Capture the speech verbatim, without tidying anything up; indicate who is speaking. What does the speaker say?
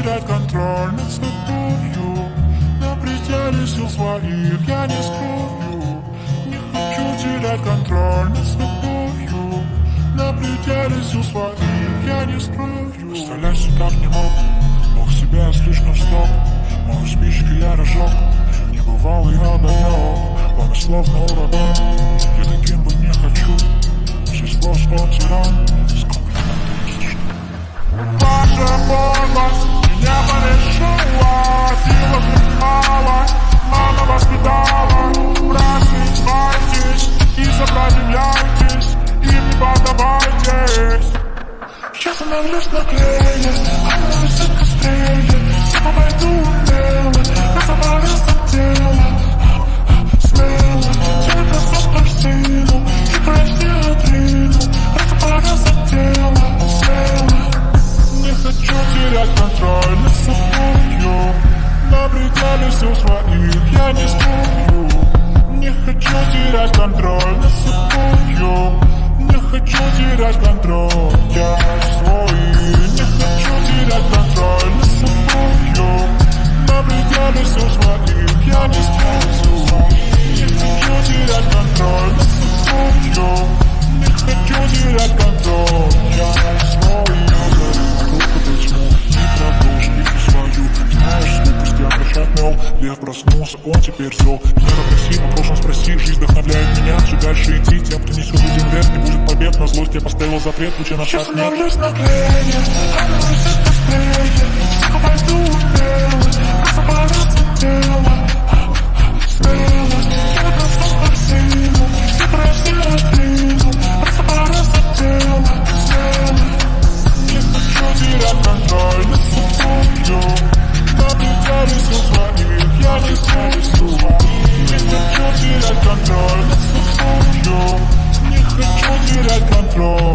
Speaker 1: терять контроль над собою. На пределе сил своих я не скрою. Не хочу терять контроль над собою. На пределе сил своих я не скрою. Представляешь, так не мог, мог себя слишком стоп. Мою спичкой я разжег небывалый огонек. Пламя словно ураган, я таким быть не хочу. Все сплошь он тиран, с комплиментами. Ваша помощь меня порешила, силы мало, мама воспитала. Просыпайтесь и сопротивляйтесь, и не поддавайтесь. Я становлюсь наклеен, она высоко стрелит. Я пойду умело, разобраться тело. Смело, тебе просто простину и прости отрину. Разобраться тело, смело. Не хочу терять контроль над собою. На пределе сил своих я не скрою. Не хочу терять контроль над собою. Не хочу терять контроль, я свой. Не хочу терять контроль над собою. На пределе сил своих я не скрою. Не хочу терять контроль над собою. Не хочу терять контроль, я свой. Лев проснулся, он теперь зол. Меня попроси, о прошлом спроси. Жизнь вдохновляет меня все дальше идти. Тем, кто несет людям вред, не будет побед. На злость я поставил запрет, лучше на шаг нет. Я становлюсь наклеен, она высоко стрелит. Я пойду умело, разобраться тело. Смело, я просто простину и прости отрину. Разобраться тело, смело. Не хочу терять контроль над собою. На пределе сил своих я не скрою. Не хочу терять контроль над собою. Не хочу терять контроль.